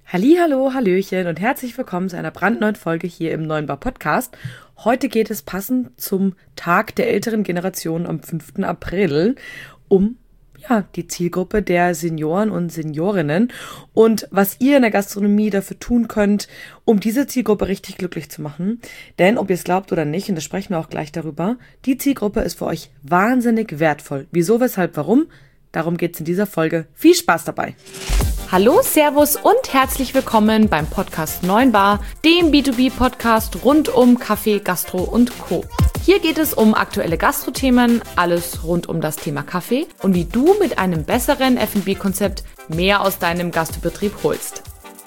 Hallihallo, Hallöchen und herzlich willkommen zu einer brandneuen Folge hier im Neuen Bar Podcast. Heute geht es passend zum Tag der älteren Generation am 5. April um die Zielgruppe der Senioren und Seniorinnen und was ihr in der Gastronomie dafür tun könnt, um diese Zielgruppe richtig glücklich zu machen. Denn ob ihr es glaubt oder nicht, und da sprechen wir auch gleich darüber, die Zielgruppe ist für euch wahnsinnig wertvoll. Wieso, weshalb, warum? Darum geht es in dieser Folge. Viel Spaß dabei! Hallo, Servus und herzlich willkommen beim Podcast 9 Bar, dem B2B-Podcast rund um Kaffee, Gastro und Co. Hier geht es um aktuelle Gastrothemen, alles rund um das Thema Kaffee und wie du mit einem besseren F&B-Konzept mehr aus deinem Gastbetrieb holst.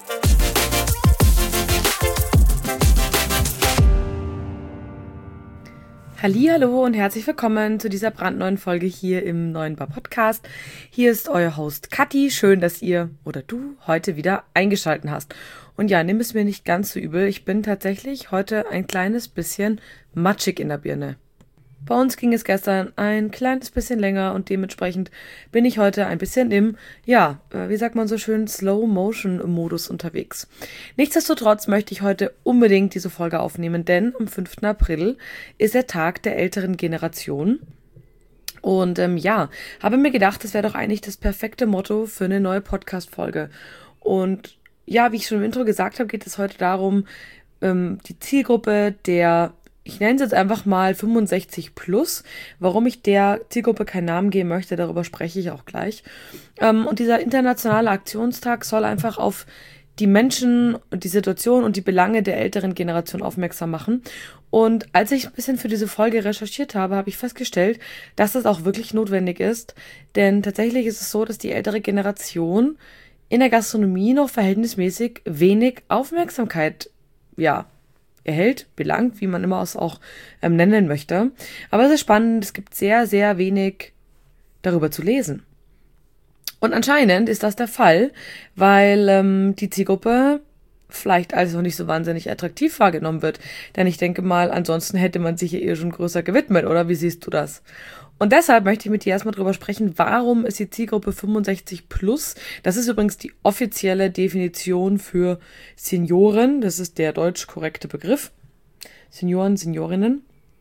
Hallihallo und herzlich willkommen zu dieser brandneuen Folge hier im Neuen Bar Podcast. Hier ist euer Host Kathi. Schön, dass ihr oder du heute wieder eingeschaltet hast. Und ja, nimm es mir nicht ganz so übel. Ich bin tatsächlich heute ein kleines bisschen matschig in der Birne. Bei uns ging es gestern ein kleines bisschen länger und dementsprechend bin ich heute ein bisschen im, wie sagt man so schön, Slow-Motion-Modus unterwegs. Nichtsdestotrotz möchte ich heute unbedingt diese Folge aufnehmen, denn am 5. April ist der Tag der älteren Generation. Und habe mir gedacht, das wäre doch eigentlich das perfekte Motto für eine neue Podcast-Folge. Und ja, wie ich schon im Intro gesagt habe, geht es heute darum, die Zielgruppe der, ich nenne es jetzt einfach mal 65 plus. Warum ich der Zielgruppe keinen Namen geben möchte, darüber spreche ich auch gleich. Und dieser internationale Aktionstag soll einfach auf die Menschen und die Situation und die Belange der älteren Generation aufmerksam machen. Und als ich ein bisschen für diese Folge recherchiert habe, habe ich festgestellt, dass das auch wirklich notwendig ist. Denn tatsächlich ist es so, dass die ältere Generation in der Gastronomie noch verhältnismäßig wenig Aufmerksamkeit, erhält, belangt, wie man immer es auch nennen möchte. Aber es ist spannend, es gibt sehr, sehr wenig darüber zu lesen. Und anscheinend ist das der Fall, weil die Zielgruppe vielleicht als noch nicht so wahnsinnig attraktiv wahrgenommen wird. Denn ich denke mal, ansonsten hätte man sich ihr schon größer gewidmet, oder? Wie siehst du das? Und deshalb möchte ich mit dir erstmal drüber sprechen, warum ist die Zielgruppe 65 plus? Das ist übrigens die offizielle Definition für Senioren. Das ist der deutsch korrekte Begriff. Senioren, Seniorinnen.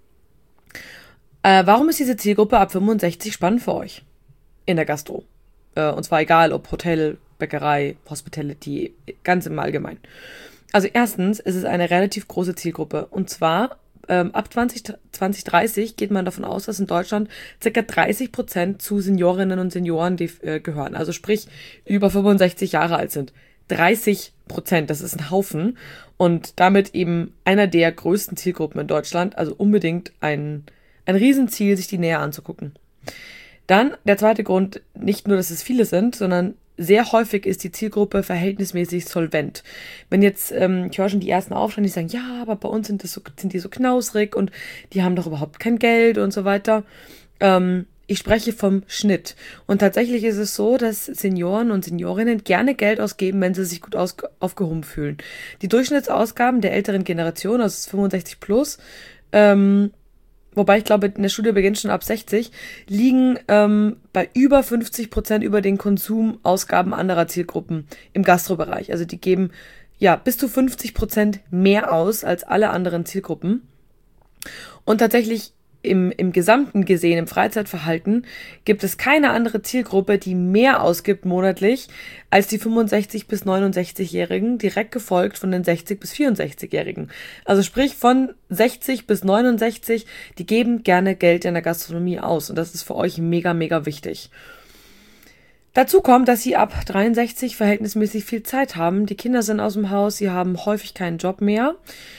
Warum ist diese Zielgruppe ab 65 spannend für euch? In der Gastro. Und zwar egal, ob Hotel, Bäckerei, Hospitality, ganz im Allgemeinen. Also erstens ist es eine relativ große Zielgruppe. Und zwar ab 2030 geht man davon aus, dass in Deutschland ca. 30% zu Seniorinnen und Senioren gehören. Also sprich, über 65 Jahre alt sind. 30%, das ist ein Haufen. Und damit eben einer der größten Zielgruppen in Deutschland. Also unbedingt ein Riesenziel, sich die näher anzugucken. Dann der zweite Grund, nicht nur, dass es viele sind, sondern sehr häufig ist die Zielgruppe verhältnismäßig solvent. Wenn jetzt, ich höre schon die ersten aufschreien, die sagen, ja, aber bei uns sind die so knausrig und die haben doch überhaupt kein Geld und so weiter. Ich spreche vom Schnitt. Und tatsächlich ist es so, dass Senioren und Seniorinnen gerne Geld ausgeben, wenn sie sich gut aufgehoben fühlen. Die Durchschnittsausgaben der älteren Generation, also 65 plus, wobei ich glaube, in der Studie beginnt schon ab 60, liegen bei über 50% über den Konsumausgaben anderer Zielgruppen im Gastrobereich. Also die geben bis zu 50% mehr aus als alle anderen Zielgruppen. Und tatsächlich im Gesamten gesehen, im Freizeitverhalten, gibt es keine andere Zielgruppe, die mehr ausgibt monatlich als die 65- bis 69-Jährigen, direkt gefolgt von den 60- bis 64-Jährigen. Also sprich von 60 bis 69, die geben gerne Geld in der Gastronomie aus. Und das ist für euch mega, mega wichtig. Dazu kommt, dass sie ab 63 verhältnismäßig viel Zeit haben. Die Kinder sind aus dem Haus, sie haben häufig keinen Job mehr.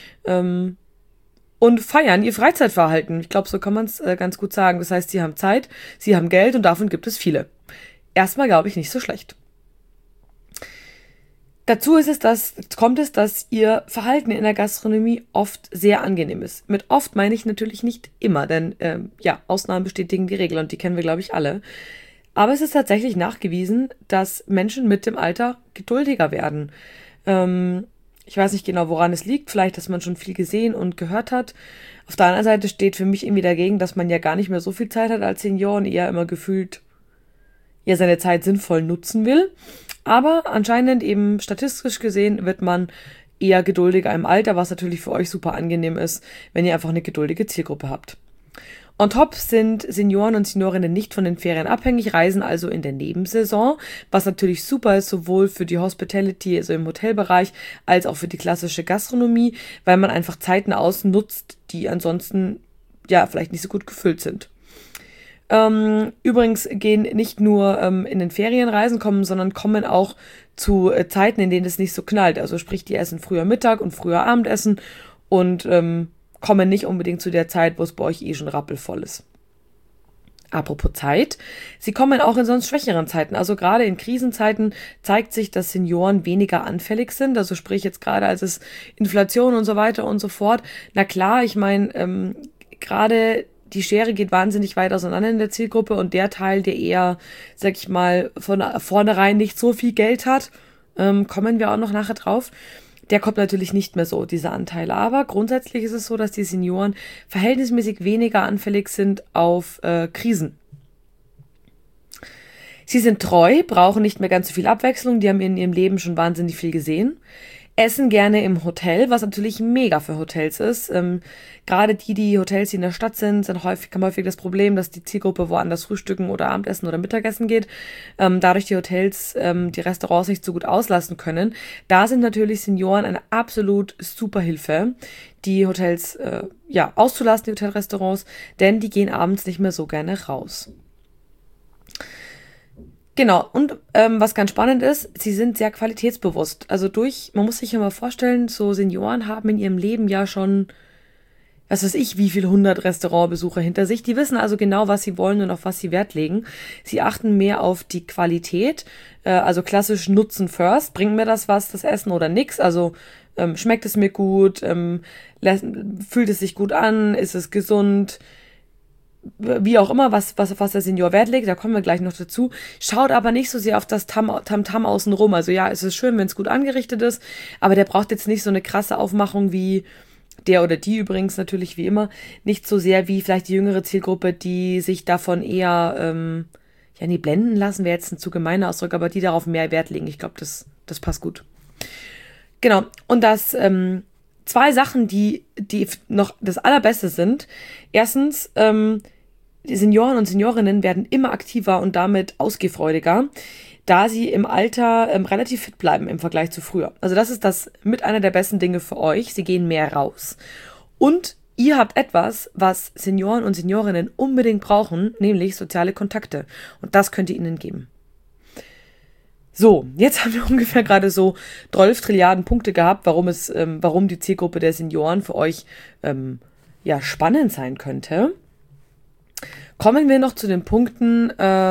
Und feiern ihr Freizeitverhalten. Ich glaube, so kann man es ganz gut sagen. Das heißt, sie haben Zeit, sie haben Geld und davon gibt es viele. Erstmal glaube ich nicht so schlecht. Dazu kommt es, dass ihr Verhalten in der Gastronomie oft sehr angenehm ist. Mit oft meine ich natürlich nicht immer, denn Ausnahmen bestätigen die Regel und die kennen wir, glaube ich, alle. Aber es ist tatsächlich nachgewiesen, dass Menschen mit dem Alter geduldiger werden. Ich weiß nicht genau, woran es liegt. Vielleicht, dass man schon viel gesehen und gehört hat. Auf der anderen Seite steht für mich irgendwie dagegen, dass man ja gar nicht mehr so viel Zeit hat als Senior und eher immer gefühlt seine Zeit sinnvoll nutzen will. Aber anscheinend eben statistisch gesehen wird man eher geduldiger im Alter, was natürlich für euch super angenehm ist, wenn ihr einfach eine geduldige Zielgruppe habt. On top sind Senioren und Seniorinnen nicht von den Ferien abhängig, reisen also in der Nebensaison, was natürlich super ist, sowohl für die Hospitality, also im Hotelbereich, als auch für die klassische Gastronomie, weil man einfach Zeiten ausnutzt, die ansonsten ja vielleicht nicht so gut gefüllt sind. Übrigens gehen nicht nur in den Ferien Reisen kommen, sondern kommen auch zu Zeiten, in denen es nicht so knallt. Also sprich, die essen früher Mittag und früher Abendessen und kommen nicht unbedingt zu der Zeit, wo es bei euch eh schon rappelvoll ist. Apropos Zeit, sie kommen auch in sonst schwächeren Zeiten. Also gerade in Krisenzeiten zeigt sich, dass Senioren weniger anfällig sind. Also sprich jetzt gerade, als es Inflation und so weiter und so fort. Na klar, ich meine, gerade die Schere geht wahnsinnig weit auseinander in der Zielgruppe und der Teil, der eher, sag ich mal, von vornherein nicht so viel Geld hat, kommen wir auch noch nachher drauf. Der kommt natürlich nicht mehr so, diese Anteile. Aber grundsätzlich ist es so, dass die Senioren verhältnismäßig weniger anfällig sind auf Krisen. Sie sind treu, brauchen nicht mehr ganz so viel Abwechslung, die haben in ihrem Leben schon wahnsinnig viel gesehen. Essen gerne im Hotel, was natürlich mega für Hotels ist. Gerade die Hotels, die in der Stadt sind, haben häufig das Problem, dass die Zielgruppe woanders frühstücken oder Abendessen oder Mittagessen geht. Dadurch die Hotels die Restaurants nicht so gut auslasten können. Da sind natürlich Senioren eine absolut super Hilfe, die Hotels auszulasten, die Hotelrestaurants, denn die gehen abends nicht mehr so gerne raus. Genau, und was ganz spannend ist, sie sind sehr qualitätsbewusst. Also man muss sich ja mal vorstellen, so Senioren haben in ihrem Leben ja schon, was weiß ich, wie viele 100 Restaurantbesucher hinter sich. Die wissen also genau, was sie wollen und auf was sie Wert legen. Sie achten mehr auf die Qualität, also klassisch Nutzen first. Bringt mir das was, das Essen oder nix? Also schmeckt es mir gut? Fühlt es sich gut an? Ist es gesund? Wie auch immer, was der Senior Wert legt, da kommen wir gleich noch dazu. Schaut aber nicht so sehr auf das Tamtam außenrum. Also ja, es ist schön, wenn es gut angerichtet ist, aber der braucht jetzt nicht so eine krasse Aufmachung wie der oder die übrigens natürlich wie immer. Nicht so sehr wie vielleicht die jüngere Zielgruppe, die sich davon eher blenden lassen, wäre jetzt ein zu gemeiner Ausdruck, aber die darauf mehr Wert legen. Ich glaube, das passt gut. Genau, und das zwei Sachen, die noch das Allerbeste sind. Erstens, die Senioren und Seniorinnen werden immer aktiver und damit ausgehfreudiger, da sie im Alter relativ fit bleiben im Vergleich zu früher. Also das ist das mit einer der besten Dinge für euch. Sie gehen mehr raus. Und ihr habt etwas, was Senioren und Seniorinnen unbedingt brauchen, nämlich soziale Kontakte. Und das könnt ihr ihnen geben. So, jetzt haben wir ungefähr gerade so 12 Trilliarden Punkte gehabt, warum die Zielgruppe der Senioren für euch spannend sein könnte. Kommen wir noch zu den Punkten,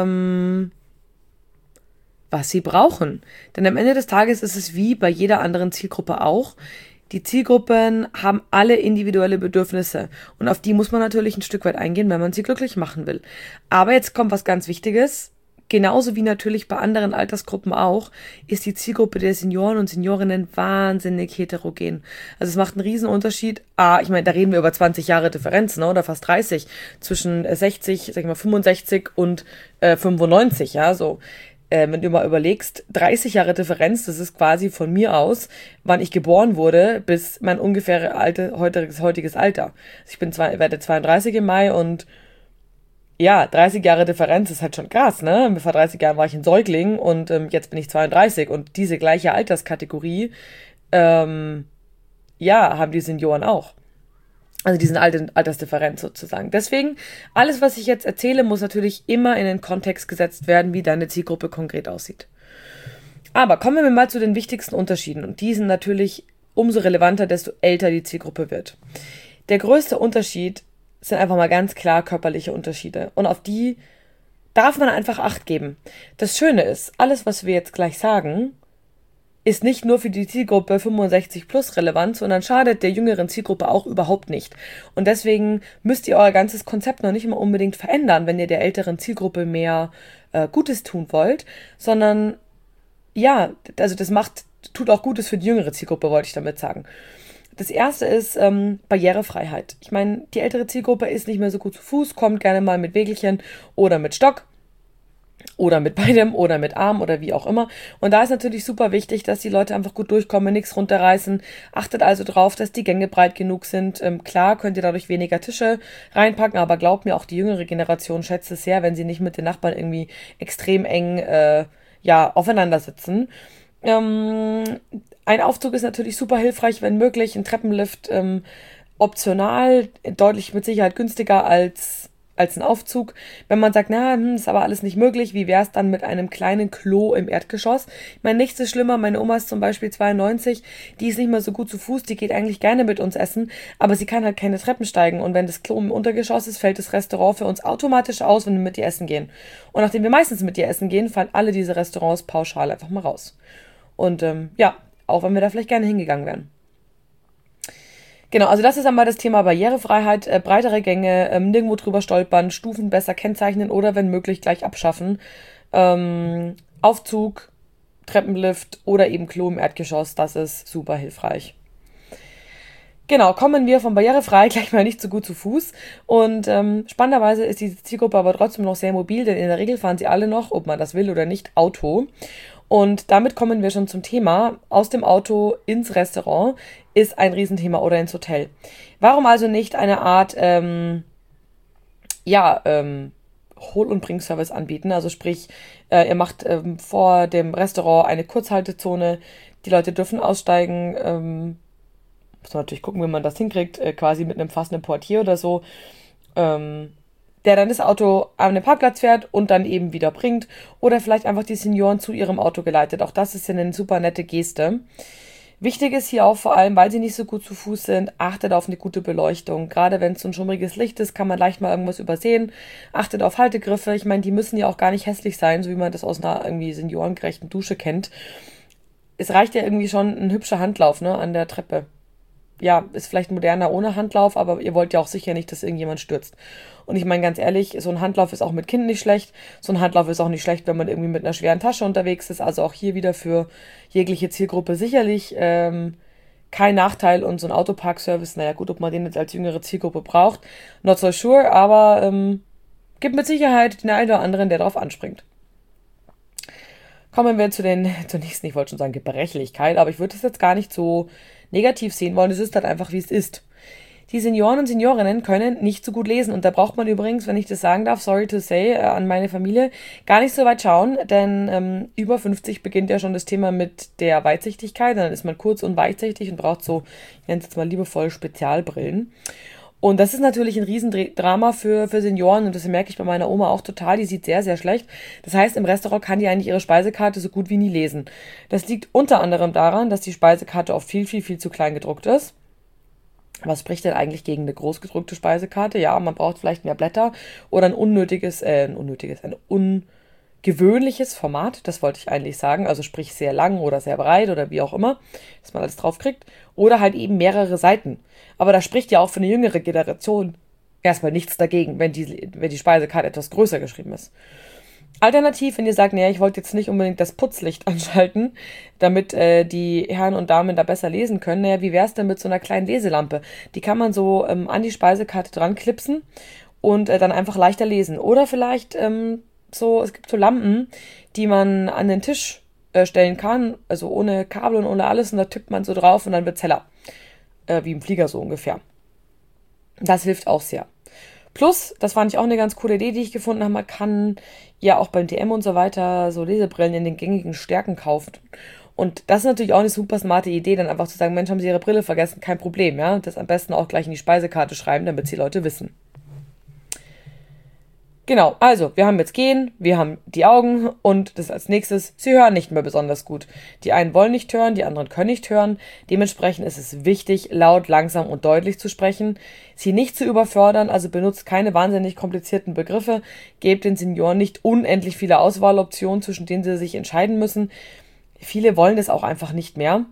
was sie brauchen. Denn am Ende des Tages ist es wie bei jeder anderen Zielgruppe auch. Die Zielgruppen haben alle individuelle Bedürfnisse und auf die muss man natürlich ein Stück weit eingehen, wenn man sie glücklich machen will. Aber jetzt kommt was ganz Wichtiges. Genauso wie natürlich bei anderen Altersgruppen auch, ist die Zielgruppe der Senioren und Seniorinnen wahnsinnig heterogen. Also es macht einen riesen Unterschied. Ich meine, da reden wir über 20 Jahre Differenz, ne, oder fast 30 zwischen 60, sag ich mal 65 und 95, ja, so. Wenn du mal überlegst, 30 Jahre Differenz, das ist quasi von mir aus, wann ich geboren wurde, bis mein ungefähr heutiges Alter. Also ich werde 32 im Mai und ja, 30 Jahre Differenz ist halt schon krass, ne? Vor 30 Jahren war ich ein Säugling und jetzt bin ich 32 und diese gleiche Alterskategorie, haben die Senioren auch. Also diesen Altersdifferenz sozusagen. Deswegen, alles, was ich jetzt erzähle, muss natürlich immer in den Kontext gesetzt werden, wie deine Zielgruppe konkret aussieht. Aber kommen wir mal zu den wichtigsten Unterschieden und die sind natürlich umso relevanter, desto älter die Zielgruppe wird. Der größte Unterschied sind einfach mal ganz klar körperliche Unterschiede. Und auf die darf man einfach Acht geben. Das Schöne ist, alles, was wir jetzt gleich sagen, ist nicht nur für die Zielgruppe 65 plus relevant, sondern schadet der jüngeren Zielgruppe auch überhaupt nicht. Und deswegen müsst ihr euer ganzes Konzept noch nicht immer unbedingt verändern, wenn ihr der älteren Zielgruppe mehr Gutes tun wollt, sondern ja, also tut auch Gutes für die jüngere Zielgruppe, wollte ich damit sagen. Das erste ist Barrierefreiheit. Ich meine, die ältere Zielgruppe ist nicht mehr so gut zu Fuß, kommt gerne mal mit Wägelchen oder mit Stock. Oder mit beidem oder mit Arm oder wie auch immer. Und da ist natürlich super wichtig, dass die Leute einfach gut durchkommen, nichts runterreißen. Achtet also drauf, dass die Gänge breit genug sind. Klar könnt ihr dadurch weniger Tische reinpacken, aber glaubt mir, auch die jüngere Generation schätzt es sehr, wenn sie nicht mit den Nachbarn irgendwie extrem eng aufeinander sitzen. Ein Aufzug ist natürlich super hilfreich, wenn möglich. Ein Treppenlift optional, deutlich mit Sicherheit günstiger als ein Aufzug. Wenn man sagt, ist aber alles nicht möglich, wie wäre es dann mit einem kleinen Klo im Erdgeschoss? Ich meine, nichts ist schlimmer. Meine Oma ist zum Beispiel 92, die ist nicht mehr so gut zu Fuß, die geht eigentlich gerne mit uns essen, aber sie kann halt keine Treppen steigen. Und wenn das Klo im Untergeschoss ist, fällt das Restaurant für uns automatisch aus, wenn wir mit ihr essen gehen. Und nachdem wir meistens mit ihr essen gehen, fallen alle diese Restaurants pauschal einfach mal raus. Und auch wenn wir da vielleicht gerne hingegangen wären. Genau, also das ist einmal das Thema Barrierefreiheit, breitere Gänge, nirgendwo drüber stolpern, Stufen besser kennzeichnen oder wenn möglich gleich abschaffen. Aufzug, Treppenlift oder eben Klo im Erdgeschoss, das ist super hilfreich. Genau, kommen wir von barrierefrei gleich mal nicht so gut zu Fuß. Und spannenderweise ist diese Zielgruppe aber trotzdem noch sehr mobil, denn in der Regel fahren sie alle noch, ob man das will oder nicht, Auto. Und damit kommen wir schon zum Thema, aus dem Auto ins Restaurant ist ein Riesenthema oder ins Hotel. Warum also nicht eine Art, Hol- und Bring-Service anbieten? Also sprich, ihr macht vor dem Restaurant eine Kurzhaltezone, die Leute dürfen aussteigen, muss man natürlich gucken, wie man das hinkriegt, quasi mit einem fassenden Portier oder so, der dann das Auto an den Parkplatz fährt und dann eben wieder bringt oder vielleicht einfach die Senioren zu ihrem Auto geleitet. Auch das ist ja eine super nette Geste. Wichtig ist hier auch vor allem, weil sie nicht so gut zu Fuß sind, achtet auf eine gute Beleuchtung. Gerade wenn es so ein schummriges Licht ist, kann man leicht mal irgendwas übersehen. Achtet auf Haltegriffe. Ich meine, die müssen ja auch gar nicht hässlich sein, so wie man das aus einer irgendwie seniorengerechten Dusche kennt. Es reicht ja irgendwie schon ein hübscher Handlauf, ne, an der Treppe. Ja, ist vielleicht moderner ohne Handlauf, aber ihr wollt ja auch sicher nicht, dass irgendjemand stürzt. Und ich meine ganz ehrlich, so ein Handlauf ist auch mit Kind nicht schlecht. So ein Handlauf ist auch nicht schlecht, wenn man irgendwie mit einer schweren Tasche unterwegs ist. Also auch hier wieder für jegliche Zielgruppe sicherlich kein Nachteil. Und so ein Autoparkservice, naja gut, ob man den jetzt als jüngere Zielgruppe braucht, not so sure, aber gibt mit Sicherheit den einen oder anderen, der darauf anspringt. Kommen wir zur nächsten, ich wollte schon sagen Gebrechlichkeit, aber ich würde es jetzt gar nicht so negativ sehen wollen. Es ist halt einfach, wie es ist. Die Senioren und Seniorinnen können nicht so gut lesen und da braucht man übrigens, wenn ich das sagen darf, sorry to say, an meine Familie, gar nicht so weit schauen, denn über 50 beginnt ja schon das Thema mit der Weitsichtigkeit, dann ist man kurz und weitsichtig und braucht so, ich nenne es jetzt mal liebevoll, Spezialbrillen. Und das ist natürlich ein Riesendrama für Senioren und das merke ich bei meiner Oma auch total, die sieht sehr, sehr schlecht. Das heißt, im Restaurant kann die eigentlich ihre Speisekarte so gut wie nie lesen. Das liegt unter anderem daran, dass die Speisekarte oft viel, viel, viel zu klein gedruckt ist. Was spricht denn eigentlich gegen eine groß gedruckte Speisekarte? Ja, man braucht vielleicht mehr Blätter oder ein ungewöhnliches Format, das wollte ich eigentlich sagen, also sprich sehr lang oder sehr breit oder wie auch immer, dass man alles draufkriegt, oder halt eben mehrere Seiten. Aber da spricht ja auch für eine jüngere Generation erstmal nichts dagegen, wenn die Speisekarte etwas größer geschrieben ist. Alternativ, wenn ihr sagt, naja, ich wollte jetzt nicht unbedingt das Putzlicht anschalten, damit die Herren und Damen da besser lesen können, naja, wie wäre es denn mit so einer kleinen Leselampe? Die kann man so an die Speisekarte dran klipsen und dann einfach leichter lesen. Oder vielleicht es gibt so Lampen, die man an den Tisch stellen kann, also ohne Kabel und ohne alles, und da tippt man so drauf und dann wird's heller. Wie im Flieger so ungefähr. Das hilft auch sehr. Plus, das fand ich auch eine ganz coole Idee, die ich gefunden habe, man kann ja auch beim DM und so weiter so Lesebrillen in den gängigen Stärken kaufen. Und das ist natürlich auch eine super smarte Idee, dann einfach zu sagen, Mensch, haben Sie Ihre Brille vergessen, kein Problem, ja. Das am besten auch gleich in die Speisekarte schreiben, damit die Leute wissen. Genau, also, wir haben jetzt Gehen, wir haben die Augen und das als nächstes, sie hören nicht mehr besonders gut. Die einen wollen nicht hören, die anderen können nicht hören. Dementsprechend ist es wichtig, laut, langsam und deutlich zu sprechen, sie nicht zu überfordern, also benutzt keine wahnsinnig komplizierten Begriffe, gebt den Senioren nicht unendlich viele Auswahloptionen, zwischen denen sie sich entscheiden müssen. Viele wollen das auch einfach nicht mehr.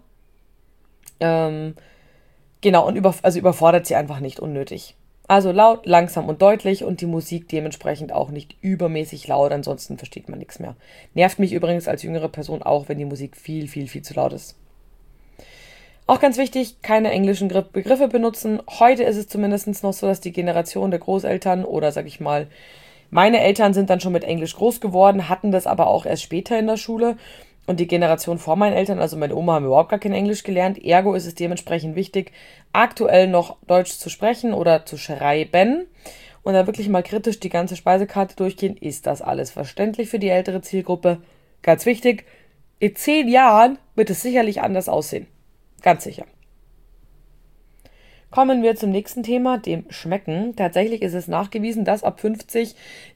Genau, und überfordert sie einfach nicht unnötig. Also laut, langsam und deutlich und die Musik dementsprechend auch nicht übermäßig laut, ansonsten versteht man nichts mehr. Nervt mich übrigens als jüngere Person auch, wenn die Musik viel, viel, viel zu laut ist. Auch ganz wichtig, keine englischen Begriffe benutzen. Heute ist es zumindest noch so, dass die Generation der Großeltern oder, sag ich mal, Meine Eltern sind dann schon mit Englisch groß geworden, hatten das aber auch erst später in der Schule. Und die Generation vor meinen Eltern, also meine Oma, haben überhaupt gar kein Englisch gelernt. Ergo ist es dementsprechend wichtig, aktuell noch Deutsch zu sprechen oder zu schreiben. Und da wirklich mal kritisch die ganze Speisekarte durchgehen. Ist das alles verständlich für die ältere Zielgruppe? Ganz wichtig, in 10 Jahren wird es sicherlich anders aussehen. Ganz sicher. Kommen wir zum nächsten Thema, dem Schmecken. Tatsächlich ist es nachgewiesen, dass ab 50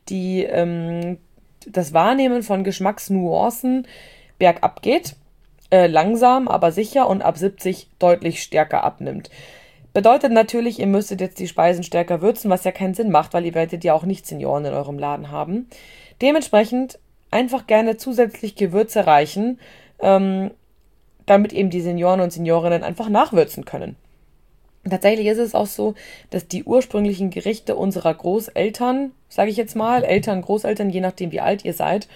das Wahrnehmen von Geschmacksnuancen bergab geht, langsam, aber sicher, und ab 70 deutlich stärker abnimmt. Bedeutet natürlich, ihr müsstet jetzt die Speisen stärker würzen, was ja keinen Sinn macht, weil ihr werdet ja auch nicht Senioren in eurem Laden haben. Dementsprechend einfach gerne zusätzlich Gewürze reichen, damit eben die Senioren und Seniorinnen einfach nachwürzen können. Tatsächlich ist es auch so, dass die ursprünglichen Gerichte unserer Großeltern, sage ich jetzt mal, Eltern, Großeltern, je nachdem wie alt ihr seid,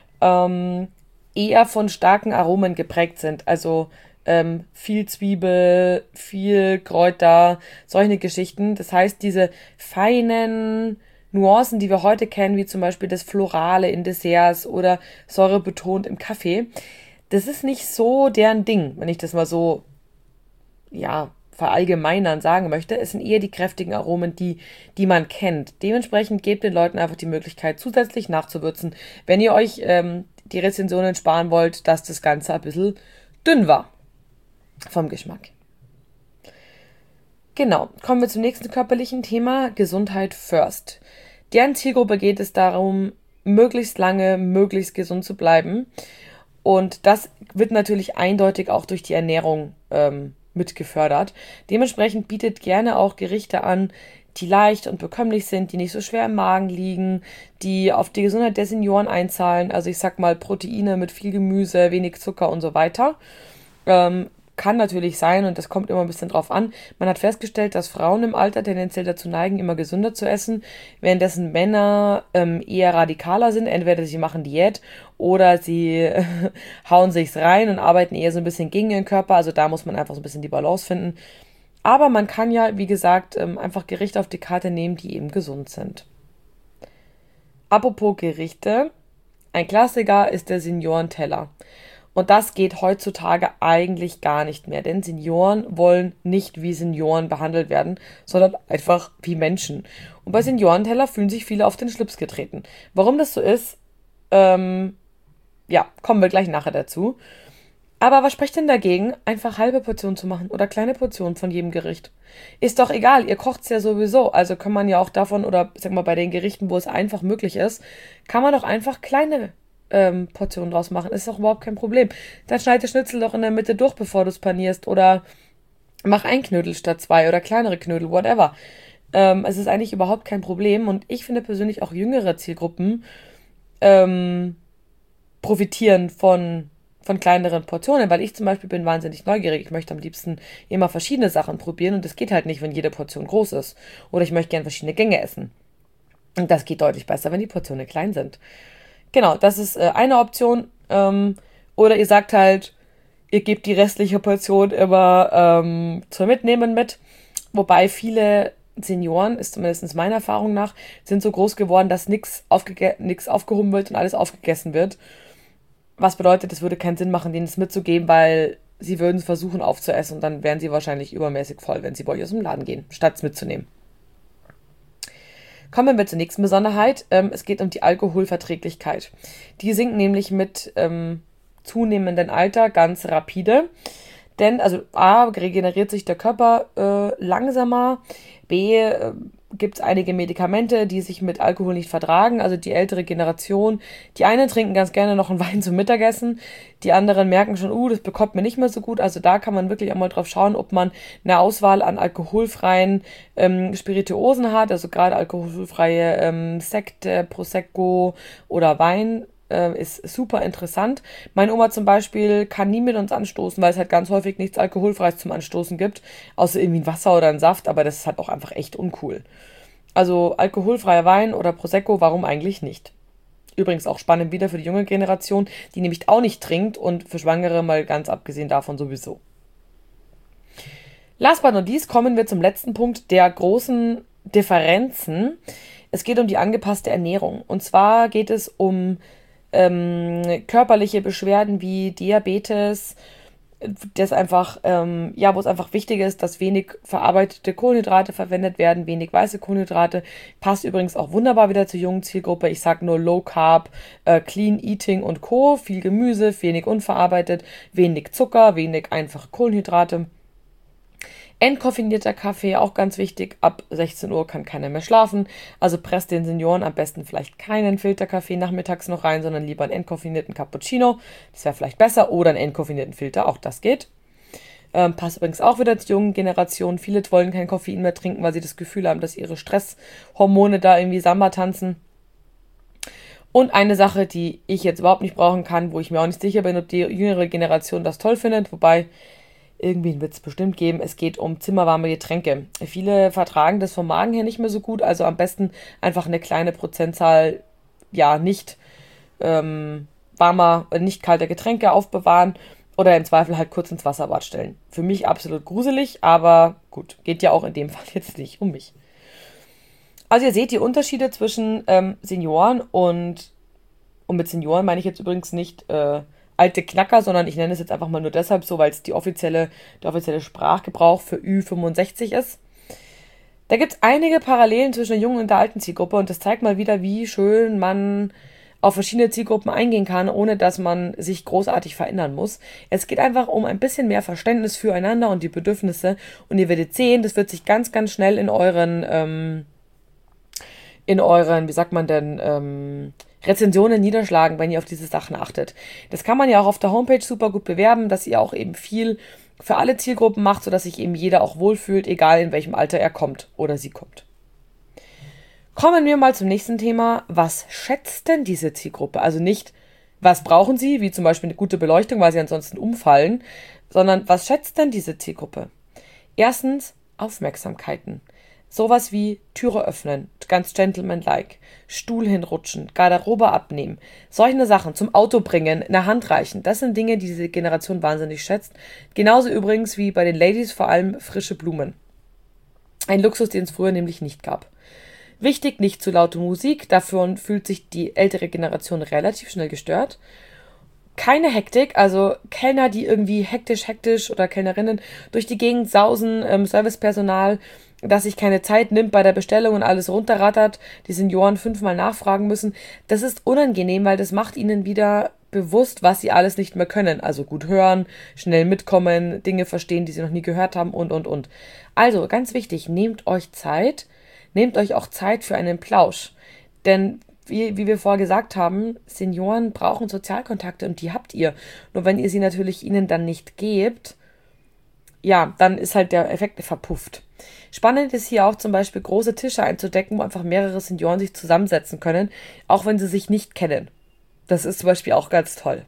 eher von starken Aromen geprägt sind. Also viel Zwiebel, viel Kräuter, solche Geschichten. Das heißt, diese feinen Nuancen, die wir heute kennen, wie zum Beispiel das Florale in Desserts oder säurebetont im Kaffee, das ist nicht so deren Ding, wenn ich das mal so, ja, verallgemeinern sagen möchte. Es sind eher die kräftigen Aromen, die man kennt. Dementsprechend gebt den Leuten einfach die Möglichkeit, zusätzlich nachzuwürzen, wenn ihr euch die Rezensionen sparen wollt, dass das Ganze ein bisschen dünn war vom Geschmack. Genau, kommen wir zum nächsten körperlichen Thema, Gesundheit first. Deren Zielgruppe geht es darum, möglichst lange, möglichst gesund zu bleiben. Und das wird natürlich eindeutig auch durch die Ernährung mit gefördert. Dementsprechend bietet gerne auch Gerichte an, die leicht und bekömmlich sind, die nicht so schwer im Magen liegen, die auf die Gesundheit der Senioren einzahlen. Also ich sag mal Proteine mit viel Gemüse, wenig Zucker und so weiter. Kann natürlich sein, und das kommt immer ein bisschen drauf an. Man hat festgestellt, dass Frauen im Alter tendenziell dazu neigen, immer gesünder zu essen, währenddessen Männer eher radikaler sind. Entweder sie machen Diät oder sie hauen sich's rein und arbeiten eher so ein bisschen gegen ihren Körper. Also da muss man einfach so ein bisschen die Balance finden. Aber man kann ja, wie gesagt, einfach Gerichte auf die Karte nehmen, die eben gesund sind. Apropos Gerichte, ein Klassiker ist der Seniorenteller. Und das geht heutzutage eigentlich gar nicht mehr, denn Senioren wollen nicht wie Senioren behandelt werden, sondern einfach wie Menschen. Und bei Seniorenteller fühlen sich viele auf den Schlips getreten. Warum das so ist, kommen wir gleich nachher dazu. Aber was spricht denn dagegen, einfach halbe Portionen zu machen oder kleine Portionen von jedem Gericht? Ist doch egal, ihr kocht's ja sowieso, also kann man ja auch davon, oder sag mal bei den Gerichten, wo es einfach möglich ist, kann man doch einfach kleine Portionen draus machen. Ist doch überhaupt kein Problem. Dann schneid den Schnitzel doch in der Mitte durch, bevor du es panierst. Oder mach ein Knödel statt 2 oder kleinere Knödel, whatever. Es ist eigentlich überhaupt kein Problem. Und ich finde persönlich auch jüngere Zielgruppen profitieren von kleineren Portionen, weil ich zum Beispiel bin wahnsinnig neugierig. Ich möchte am liebsten immer verschiedene Sachen probieren und das geht halt nicht, wenn jede Portion groß ist. Oder ich möchte gerne verschiedene Gänge essen. Und das geht deutlich besser, wenn die Portionen klein sind. Genau, das ist eine Option. Oder ihr sagt halt, ihr gebt die restliche Portion immer zum Mitnehmen mit. Wobei viele Senioren, ist zumindest meiner Erfahrung nach, sind so groß geworden, dass nichts aufgehoben wird und alles aufgegessen wird. Was bedeutet, es würde keinen Sinn machen, denen das mitzugeben, weil sie würden es versuchen aufzuessen und dann wären sie wahrscheinlich übermäßig voll, wenn sie bei euch aus dem Laden gehen, statt es mitzunehmen. Kommen wir zur nächsten Besonderheit. Es geht um die Alkoholverträglichkeit. Die sinkt nämlich mit zunehmendem Alter ganz rapide. Denn, also A, regeneriert sich der Körper langsamer. B, gibt es einige Medikamente, die sich mit Alkohol nicht vertragen. Also die ältere Generation, die einen trinken ganz gerne noch einen Wein zum Mittagessen. Die anderen merken schon, das bekommt mir nicht mehr so gut. Also da kann man wirklich einmal drauf schauen, ob man eine Auswahl an alkoholfreien Spirituosen hat. Also gerade alkoholfreie Sekte, Prosecco oder Wein. Ist super interessant. Meine Oma zum Beispiel kann nie mit uns anstoßen, weil es halt ganz häufig nichts Alkoholfreies zum Anstoßen gibt, außer irgendwie ein Wasser oder ein Saft, aber das ist halt auch einfach echt uncool. Also alkoholfreier Wein oder Prosecco, warum eigentlich nicht? Übrigens auch spannend wieder für die junge Generation, die nämlich auch nicht trinkt und für Schwangere mal ganz abgesehen davon sowieso. Last but not least kommen wir zum letzten Punkt der großen Differenzen. Es geht um die angepasste Ernährung. Und zwar geht es um körperliche Beschwerden wie Diabetes, das einfach, wo es einfach wichtig ist, dass wenig verarbeitete Kohlenhydrate verwendet werden, wenig weiße Kohlenhydrate. Passt übrigens auch wunderbar wieder zur jungen Zielgruppe. Ich sage nur Low Carb, Clean Eating und Co. Viel Gemüse, wenig unverarbeitet, wenig Zucker, wenig einfache Kohlenhydrate. Entkoffinierter Kaffee, auch ganz wichtig. Ab 16 Uhr kann keiner mehr schlafen. Also presst den Senioren am besten vielleicht keinen Filterkaffee nachmittags noch rein, sondern lieber einen entkoffinierten Cappuccino. Das wäre vielleicht besser. Oder einen entkoffinierten Filter, auch das geht. Passt übrigens auch wieder zur jungen Generation. Viele wollen kein Koffein mehr trinken, weil sie das Gefühl haben, dass ihre Stresshormone da irgendwie Samba tanzen. Und eine Sache, die ich jetzt überhaupt nicht brauchen kann, wo ich mir auch nicht sicher bin, ob die jüngere Generation das toll findet, wobei irgendwie wird es bestimmt geben. Es geht um zimmerwarme Getränke. Viele vertragen das vom Magen her nicht mehr so gut, also am besten einfach eine kleine Prozentzahl, nicht nicht kalter Getränke aufbewahren oder im Zweifel halt kurz ins Wasserbad stellen. Für mich absolut gruselig, aber gut, geht ja auch in dem Fall jetzt nicht um mich. Also ihr seht die Unterschiede zwischen Senioren und mit Senioren meine ich jetzt übrigens nicht alte Knacker, sondern ich nenne es jetzt einfach mal nur deshalb so, weil es der offizielle Sprachgebrauch für Ü65 ist. Da gibt es einige Parallelen zwischen der jungen und der alten Zielgruppe und das zeigt mal wieder, wie schön man auf verschiedene Zielgruppen eingehen kann, ohne dass man sich großartig verändern muss. Es geht einfach um ein bisschen mehr Verständnis füreinander und die Bedürfnisse und ihr werdet sehen, das wird sich ganz, ganz schnell in euren, wie sagt man denn, Rezensionen niederschlagen, wenn ihr auf diese Sachen achtet. Das kann man ja auch auf der Homepage super gut bewerben, dass ihr auch eben viel für alle Zielgruppen macht, sodass sich eben jeder auch wohlfühlt, egal in welchem Alter er kommt oder sie kommt. Kommen wir mal zum nächsten Thema. Was schätzt denn diese Zielgruppe? Also nicht, was brauchen sie, wie zum Beispiel eine gute Beleuchtung, weil sie ansonsten umfallen, sondern was schätzt denn diese Zielgruppe? Erstens Aufmerksamkeiten. Sowas wie Türe öffnen, ganz gentleman-like, Stuhl hinrutschen, Garderobe abnehmen, solche Sachen zum Auto bringen, eine Hand reichen. Das sind Dinge, die diese Generation wahnsinnig schätzt. Genauso übrigens wie bei den Ladies vor allem frische Blumen. Ein Luxus, den es früher nämlich nicht gab. Wichtig, nicht zu laute Musik, dafür fühlt sich die ältere Generation relativ schnell gestört. Keine Hektik, also Kellner, die irgendwie hektisch oder Kellnerinnen durch die Gegend sausen, Servicepersonal, das sich keine Zeit nimmt bei der Bestellung und alles runterrattert, die Senioren 5-mal nachfragen müssen. Das ist unangenehm, weil das macht ihnen wieder bewusst, was sie alles nicht mehr können. Also gut hören, schnell mitkommen, Dinge verstehen, die sie noch nie gehört haben und. Also ganz wichtig, nehmt euch Zeit, nehmt euch auch Zeit für einen Plausch. Denn wie wir vorher gesagt haben, Senioren brauchen Sozialkontakte und die habt ihr. Nur wenn ihr sie natürlich ihnen dann nicht gebt, dann ist halt der Effekt verpufft. Spannend ist hier auch zum Beispiel große Tische einzudecken, wo einfach mehrere Senioren sich zusammensetzen können, auch wenn sie sich nicht kennen. Das ist zum Beispiel auch ganz toll.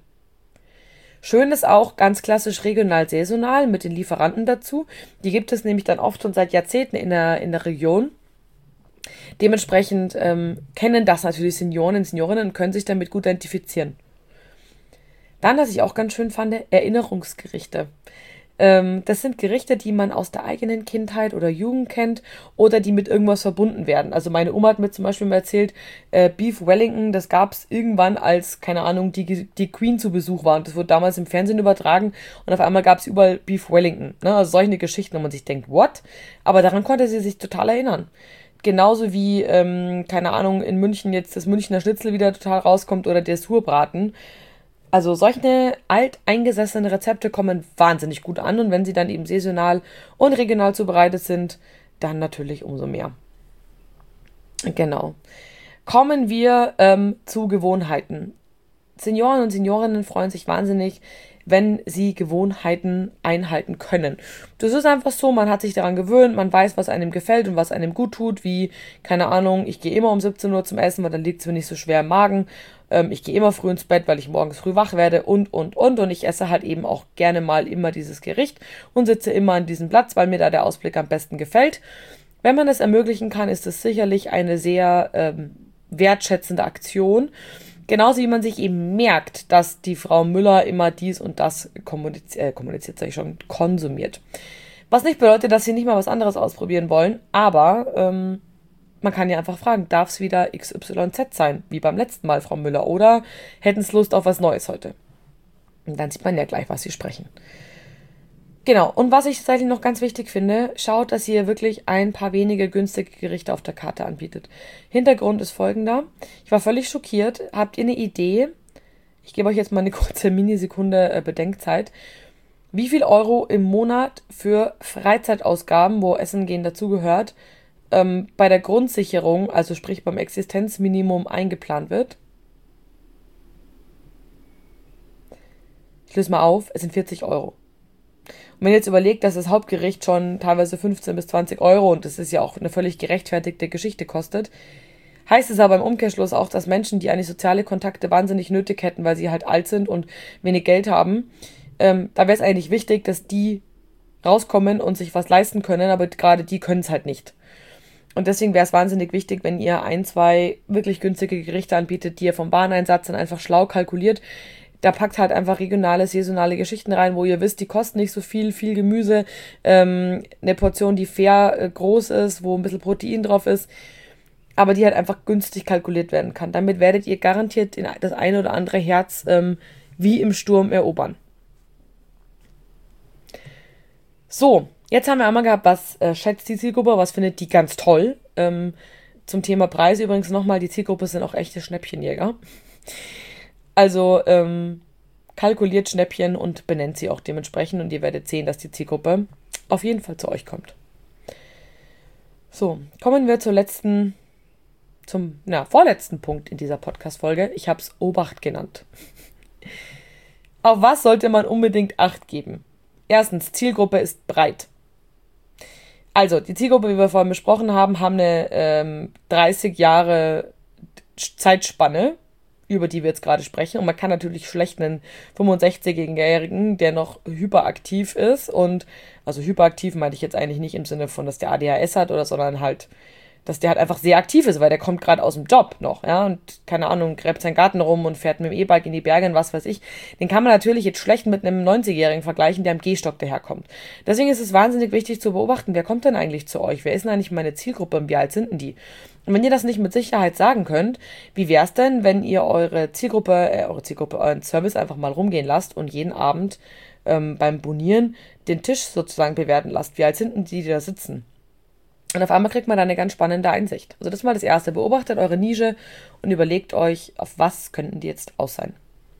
Schön ist auch ganz klassisch regional saisonal mit den Lieferanten dazu. Die gibt es nämlich dann oft schon seit Jahrzehnten in der Region. Dementsprechend kennen das natürlich Senioren und Seniorinnen und können sich damit gut identifizieren. Dann, was ich auch ganz schön fand, Erinnerungsgerichte. Das sind Gerichte, die man aus der eigenen Kindheit oder Jugend kennt oder die mit irgendwas verbunden werden. Also meine Oma hat mir zum Beispiel mal erzählt, Beef Wellington, das gab es irgendwann, als, keine Ahnung, die Queen zu Besuch war. Und das wurde damals im Fernsehen übertragen und auf einmal gab es überall Beef Wellington. Ne? Also solche Geschichten, wo man sich denkt, what? Aber daran konnte sie sich total erinnern. Genauso wie, keine Ahnung, in München jetzt das Münchner Schnitzel wieder total rauskommt oder der Surbraten. Also solche alteingesessene Rezepte kommen wahnsinnig gut an und wenn sie dann eben saisonal und regional zubereitet sind, dann natürlich umso mehr. Genau. Kommen wir zu Gewohnheiten. Senioren und Seniorinnen freuen sich wahnsinnig, wenn sie Gewohnheiten einhalten können. Das ist einfach so, man hat sich daran gewöhnt, man weiß, was einem gefällt und was einem gut tut, wie, keine Ahnung, ich gehe immer um 17 Uhr zum Essen, weil dann liegt es mir nicht so schwer im Magen. Ich gehe immer früh ins Bett, weil ich morgens früh wach werde und ich esse halt eben auch gerne mal immer dieses Gericht und sitze immer an diesem Platz, weil mir da der Ausblick am besten gefällt. Wenn man das ermöglichen kann, ist es sicherlich eine sehr wertschätzende Aktion. Genauso wie man sich eben merkt, dass die Frau Müller immer dies und das konsumiert. Was nicht bedeutet, dass sie nicht mal was anderes ausprobieren wollen, aber man kann ja einfach fragen, darf es wieder XYZ sein, wie beim letzten Mal, Frau Müller, oder hätten Sie Lust auf was Neues heute? Und dann sieht man ja gleich, was Sie sprechen. Genau, und was ich tatsächlich noch ganz wichtig finde, schaut, dass ihr wirklich ein paar wenige günstige Gerichte auf der Karte anbietet. Hintergrund ist folgender. Ich war völlig schockiert. Habt ihr eine Idee? Ich gebe euch jetzt mal eine kurze Minisekunde Bedenkzeit. Wie viel Euro im Monat für Freizeitausgaben, wo Essen gehen dazugehört, bei der Grundsicherung, also sprich beim Existenzminimum, eingeplant wird? Ich löse mal auf, es sind 40 Euro. Und wenn ihr jetzt überlegt, dass das Hauptgericht schon teilweise 15 bis 20 Euro, und das ist ja auch eine völlig gerechtfertigte Geschichte, kostet, heißt es aber im Umkehrschluss auch, dass Menschen, die eigentlich soziale Kontakte wahnsinnig nötig hätten, weil sie halt alt sind und wenig Geld haben, da wäre es eigentlich wichtig, dass die rauskommen und sich was leisten können, aber gerade die können es halt nicht. Und deswegen wäre es wahnsinnig wichtig, wenn ihr 1, 2 wirklich günstige Gerichte anbietet, die ihr vom Wareneinsatz dann einfach schlau kalkuliert. Da packt halt einfach regionale, saisonale Geschichten rein, wo ihr wisst, die kosten nicht so viel Gemüse, eine Portion, die fair groß ist, wo ein bisschen Protein drauf ist, aber die halt einfach günstig kalkuliert werden kann. Damit werdet ihr garantiert das eine oder andere Herz wie im Sturm erobern. So, jetzt haben wir einmal gehabt, was schätzt die Zielgruppe, was findet die ganz toll. Zum Thema Preise übrigens nochmal, die Zielgruppe sind auch echte Schnäppchenjäger. Also kalkuliert Schnäppchen und benennt sie auch dementsprechend und ihr werdet sehen, dass die Zielgruppe auf jeden Fall zu euch kommt. So, kommen wir zum vorletzten Punkt in dieser Podcast-Folge. Ich habe es Obacht genannt. Auf was sollte man unbedingt Acht geben? Erstens, Zielgruppe ist breit. Also, die Zielgruppe, wie wir vorhin besprochen haben, eine 30 Jahre Zeitspanne, über die wir jetzt gerade sprechen. Und man kann natürlich schlecht einen 65-Jährigen, der noch hyperaktiv ist, und also hyperaktiv meinte ich jetzt eigentlich nicht im Sinne von, dass der ADHS hat sondern halt, dass der halt einfach sehr aktiv ist, weil der kommt gerade aus dem Job noch, ja, und keine Ahnung, gräbt seinen Garten rum und fährt mit dem E-Bike in die Berge und was weiß ich. Den kann man natürlich jetzt schlecht mit einem 90-Jährigen vergleichen, der am Gehstock daherkommt. Deswegen ist es wahnsinnig wichtig zu beobachten, wer kommt denn eigentlich zu euch? Wer ist denn eigentlich meine Zielgruppe und wie alt sind denn die? Und wenn ihr das nicht mit Sicherheit sagen könnt, wie wäre es denn, wenn ihr euren Service einfach mal rumgehen lasst und jeden Abend beim Bonieren den Tisch sozusagen bewerten lasst? Wie alt sind denn die da sitzen? Und auf einmal kriegt man da eine ganz spannende Einsicht. Also das ist mal das Erste. Beobachtet eure Nische und überlegt euch, auf was könnten die jetzt aus sein.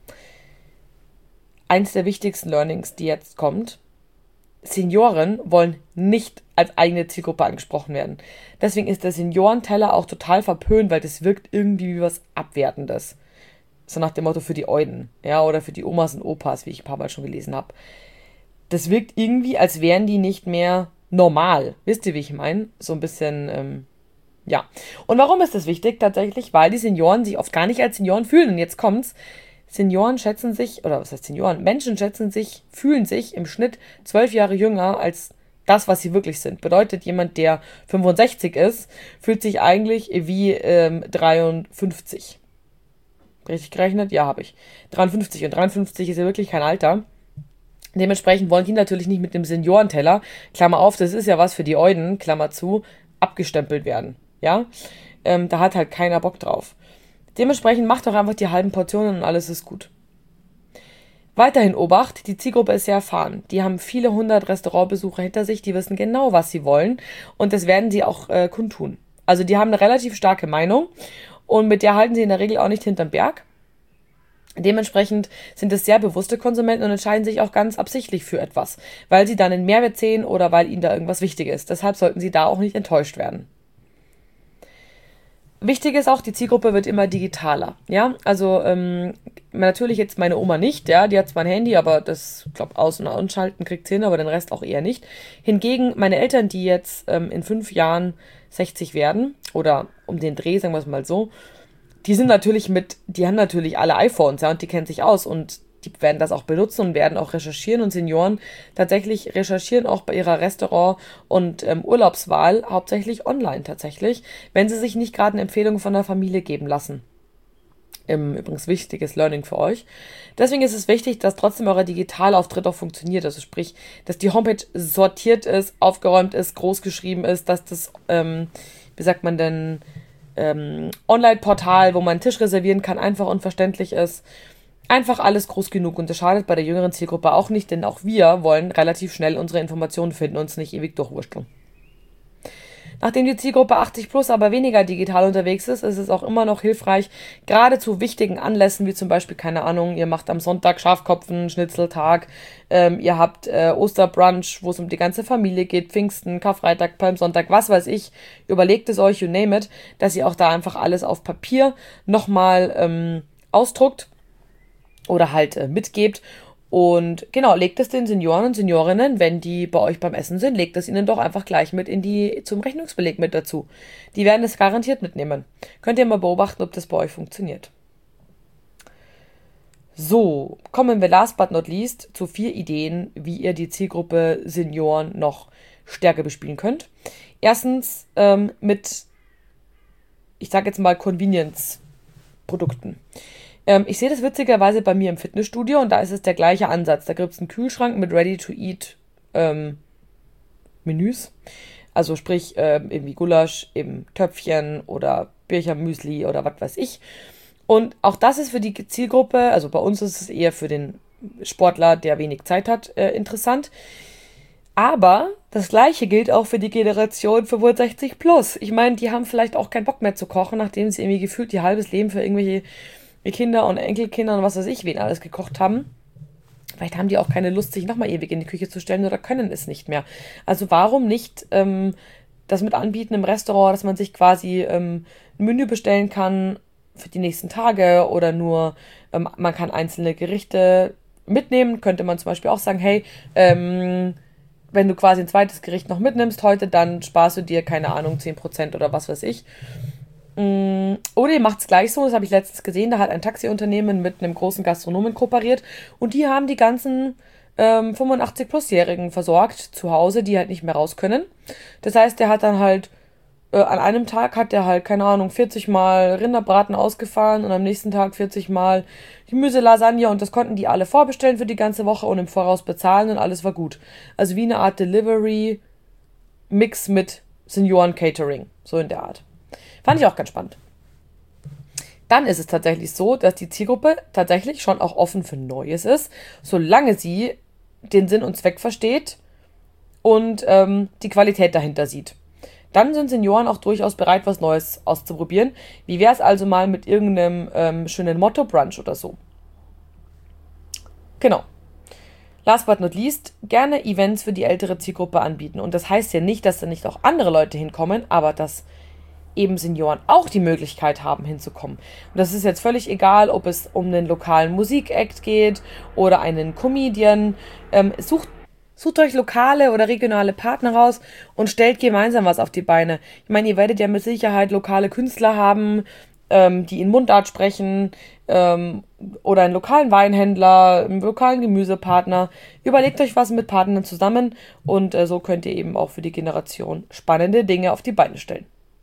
Eins der wichtigsten Learnings, die jetzt kommt: Senioren wollen nicht als eigene Zielgruppe angesprochen werden. Deswegen ist der Seniorenteller auch total verpönt, weil das wirkt irgendwie wie was Abwertendes. So nach dem Motto für die Euden, ja, oder für die Omas und Opas, wie ich ein paar Mal schon gelesen habe. Das wirkt irgendwie, als wären die nicht mehr normal. Wisst ihr, wie ich meine? So ein bisschen, ja. Und warum ist das wichtig? Tatsächlich, weil die Senioren sich oft gar nicht als Senioren fühlen. Und jetzt kommt's. Senioren schätzen sich, oder was heißt Senioren? Menschen fühlen sich im Schnitt 12 Jahre jünger als das, was sie wirklich sind. Bedeutet, jemand, der 65 ist, fühlt sich eigentlich wie 53. Richtig gerechnet? Ja, habe ich. 53. Und 53 ist ja wirklich kein Alter. Dementsprechend wollen die natürlich nicht mit dem Seniorenteller, Klammer auf, das ist ja was für die Euden, Klammer zu, abgestempelt werden. Ja, da hat halt keiner Bock drauf. Dementsprechend macht doch einfach die halben Portionen und alles ist gut. Weiterhin Obacht, die Zielgruppe ist sehr erfahren. Die haben viele 100 Restaurantbesucher hinter sich, die wissen genau, was sie wollen, und das werden sie auch kundtun. Also die haben eine relativ starke Meinung und mit der halten sie in der Regel auch nicht hinterm Berg. Dementsprechend sind es sehr bewusste Konsumenten und entscheiden sich auch ganz absichtlich für etwas, weil sie dann einen Mehrwert sehen oder weil ihnen da irgendwas wichtig ist. Deshalb sollten sie da auch nicht enttäuscht werden. Wichtig ist auch, die Zielgruppe wird immer digitaler. Ja, also natürlich jetzt meine Oma nicht, ja, die hat zwar ein Handy, aber das, glaube aus- und anschalten kriegt sie hin, aber den Rest auch eher nicht. Hingegen meine Eltern, die jetzt in 5 Jahren 60 werden oder um den Dreh, sagen wir es mal so, die haben natürlich alle iPhones, ja, und die kennen sich aus und die werden das auch benutzen und werden auch recherchieren, und Senioren tatsächlich recherchieren auch bei ihrer Restaurant- und Urlaubswahl hauptsächlich online tatsächlich, wenn sie sich nicht gerade eine Empfehlung von der Familie geben lassen. Übrigens wichtiges Learning für euch. Deswegen ist es wichtig, dass trotzdem euer Digitalauftritt auch funktioniert, also sprich, dass die Homepage sortiert ist, aufgeräumt ist, groß geschrieben ist, dass das Online-Portal, wo man einen Tisch reservieren kann, einfach und verständlich ist. Einfach alles groß genug und das schadet bei der jüngeren Zielgruppe auch nicht, denn auch wir wollen relativ schnell unsere Informationen finden und uns nicht ewig durchwursteln. Nachdem die Zielgruppe 80 plus aber weniger digital unterwegs ist es auch immer noch hilfreich, gerade zu wichtigen Anlässen, wie zum Beispiel, keine Ahnung, ihr macht am Sonntag Schafkopfen, Schnitzeltag, ihr habt Osterbrunch, wo es um die ganze Familie geht, Pfingsten, Karfreitag, Palmsonntag, was weiß ich, überlegt es euch, you name it, dass ihr auch da einfach alles auf Papier nochmal ausdruckt oder halt mitgebt. Und genau, legt es den Senioren und Seniorinnen, wenn die bei euch beim Essen sind, legt es ihnen doch einfach gleich mit zum Rechnungsbeleg mit dazu. Die werden es garantiert mitnehmen. Könnt ihr mal beobachten, ob das bei euch funktioniert. So, kommen wir last but not least zu 4 Ideen, wie ihr die Zielgruppe Senioren noch stärker bespielen könnt. Erstens mit, ich sage jetzt mal, Convenience-Produkten. Ich sehe das witzigerweise bei mir im Fitnessstudio und da ist es der gleiche Ansatz. Da gibt es einen Kühlschrank mit Ready-to-Eat Menüs. Also sprich irgendwie Gulasch im Töpfchen oder Birchermüsli oder was weiß ich. Und auch das ist für die Zielgruppe, also bei uns ist es eher für den Sportler, der wenig Zeit hat, interessant. Aber das Gleiche gilt auch für die Generation 65 plus. Ich meine, die haben vielleicht auch keinen Bock mehr zu kochen, nachdem sie irgendwie gefühlt ihr halbes Leben für irgendwelche Kinder und Enkelkinder und was weiß ich, wen alles gekocht haben. Vielleicht haben die auch keine Lust, sich nochmal ewig in die Küche zu stellen oder können es nicht mehr. Also warum nicht das mit anbieten im Restaurant, dass man sich quasi ein Menü bestellen kann für die nächsten Tage oder nur, man kann einzelne Gerichte mitnehmen. Könnte man zum Beispiel auch sagen, hey, wenn du quasi ein zweites Gericht noch mitnimmst heute, dann sparst du dir, keine Ahnung, 10% oder was weiß ich. Oder ihr macht es gleich so, das habe ich letztens gesehen, da hat ein Taxiunternehmen mit einem großen Gastronomen kooperiert und die haben die ganzen 85-Plus-Jährigen versorgt zu Hause, die halt nicht mehr raus können. Das heißt, der hat dann halt, an einem Tag hat der halt, keine Ahnung, 40 Mal Rinderbraten ausgefahren und am nächsten Tag 40 Mal Gemüselasagne und das konnten die alle vorbestellen für die ganze Woche und im Voraus bezahlen und alles war gut. Also wie eine Art Delivery-Mix mit Senioren-Catering, so in der Art. Fand ich auch ganz spannend. Dann ist es tatsächlich so, dass die Zielgruppe tatsächlich schon auch offen für Neues ist, solange sie den Sinn und Zweck versteht und die Qualität dahinter sieht. Dann sind Senioren auch durchaus bereit, was Neues auszuprobieren. Wie wäre es also mal mit irgendeinem schönen Motto-Brunch oder so? Genau. Last but not least, gerne Events für die ältere Zielgruppe anbieten. Und das heißt ja nicht, dass da nicht auch andere Leute hinkommen, aber dass eben Senioren auch die Möglichkeit haben, hinzukommen. Und das ist jetzt völlig egal, ob es um einen lokalen Musikact geht oder einen Comedian. Sucht euch lokale oder regionale Partner raus und stellt gemeinsam was auf die Beine. Ich meine, ihr werdet ja mit Sicherheit lokale Künstler haben, die in Mundart sprechen, oder einen lokalen Weinhändler, einen lokalen Gemüsepartner. Überlegt euch was mit Partnern zusammen und so könnt ihr eben auch für die Generation spannende Dinge auf die Beine stellen.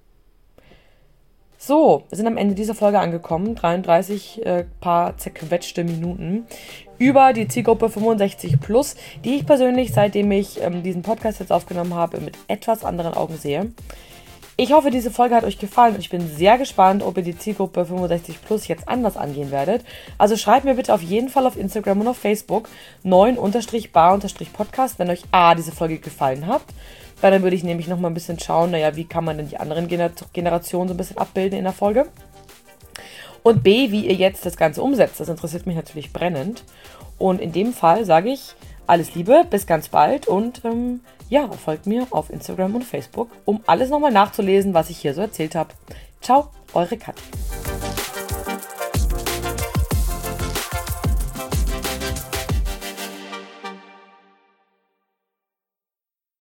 So, wir sind am Ende dieser Folge angekommen. 33 paar zerquetschte Minuten über die Zielgruppe 65 plus, die ich persönlich, seitdem ich diesen Podcast jetzt aufgenommen habe, mit etwas anderen Augen sehe. Ich hoffe, diese Folge hat euch gefallen und ich bin sehr gespannt, ob ihr die Zielgruppe 65 plus jetzt anders angehen werdet. Also schreibt mir bitte auf jeden Fall auf Instagram und auf Facebook 9-bar-podcast, wenn euch A, diese Folge gefallen hat. Weil dann würde ich nämlich nochmal ein bisschen schauen, wie kann man denn die anderen Generationen so ein bisschen abbilden in der Folge. Und B, wie ihr jetzt das Ganze umsetzt. Das interessiert mich natürlich brennend. Und in dem Fall sage ich alles Liebe, bis ganz bald und folgt mir auf Instagram und Facebook, um alles nochmal nachzulesen, was ich hier so erzählt habe. Ciao, eure Kat.